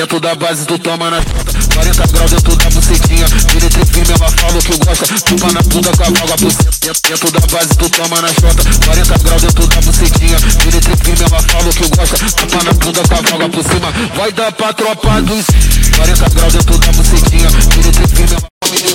Dentro da base tu toma na chota, 40 graus dentro da bucetinha. Diretriz mesmo fala o que gosta, chupa na bunda com a vaga por cima. Dentro da base tu toma na chota, 40 graus dentro da bucetinha. Diretriz mesmo fala o que gosta, chupa na bunda com a vaga por cima. Vai dar pra tropa dos 40 graus dentro da bucetinha. Diretriz mesmo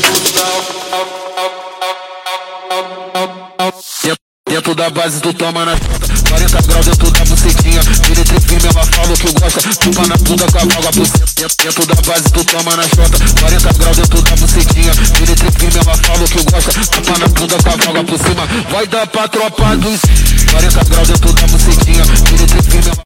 dentro da base tu toma na chota, 40 graus dentro da bucetinha. Diretriz mesmo fala o que gosta, chupa na bunda com a vaga por cima. Dentro da base tu toma na chota, 40 graus dentro da bucetinha. Diretriz mesmo fala o que gosta, chupa na bunda com a vaga por cima. Vai dar pra tropa dos 40 graus dentro da bucetinha. Diretriz mesmo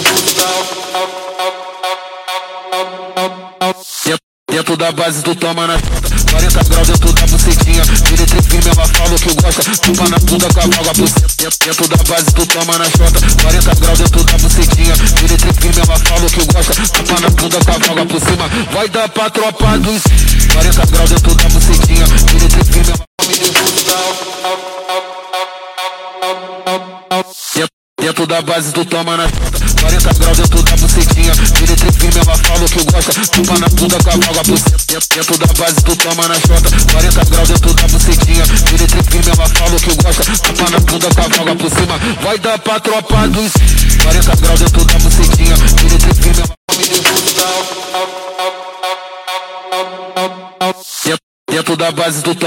dentro da base tu toma na chota, 40 graus dentro da bucetinha. Diretriz mesmo fala o que gosta, chupa na bunda com a vaga por cima. Dentro da base tu toma na chota, 40 graus dentro da bucetinha. Diretriz mesmo fala o que gosta, chupa na bunda com a vaga por cima. Vai dar pra tropa dos 40 graus dentro da bucetinha. Diretriz mesmo dentro da base tu toma na chota, 40 graus dentro da bucetinha. Diretriz mesmo fala o que gosta, chupa na bunda com a vaga por cima. Dentro da base tu toma na chota, 40 graus dentro da bucetinha. Diretriz mesmo fala o que gosta, chupa na bunda com a vaga por cima. Vai dar pra tropa dos 40 graus dentro da bucetinha. Diretriz mesmo dentro da base tu toma